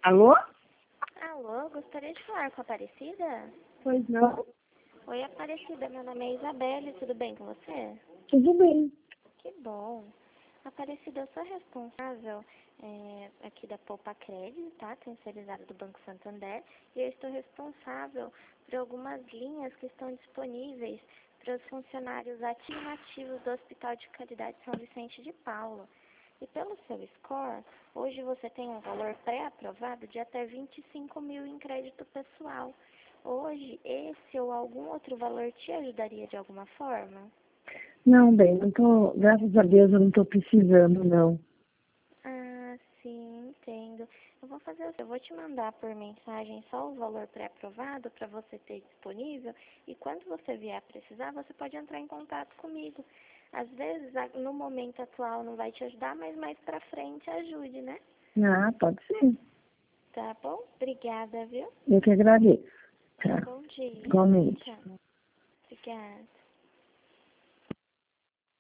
Alô? Alô, gostaria de falar com a Aparecida? Pois não? Oi, Aparecida, meu nome é Isabelle, tudo bem com você? Tudo bem. Que bom. Aparecida, eu sou responsável aqui da Poupa Crédito, tá? Terceirizada do Banco Santander, e eu estou responsável por algumas linhas que estão disponíveis para os funcionários ativos e inativos do Hospital de Caridade São Vicente de Paulo. E pelo seu score, hoje você tem um valor pré-aprovado de até 25 mil em crédito pessoal. Hoje, esse ou algum outro valor te ajudaria de alguma forma? Não, bem, não tô, graças a Deus eu não tô precisando, não. Ah, sim, entendo. Eu vou fazer, eu vou te mandar por mensagem só o valor pré-aprovado para você ter disponível e quando você vier precisar, você pode entrar em contato comigo. Às vezes, no momento atual não vai te ajudar, mas mais pra frente ajude, né? Ah, pode ser. Tá bom? Obrigada, viu? Eu que agradeço. Tá. Bom dia. Igualmente. Tchau. Obrigada.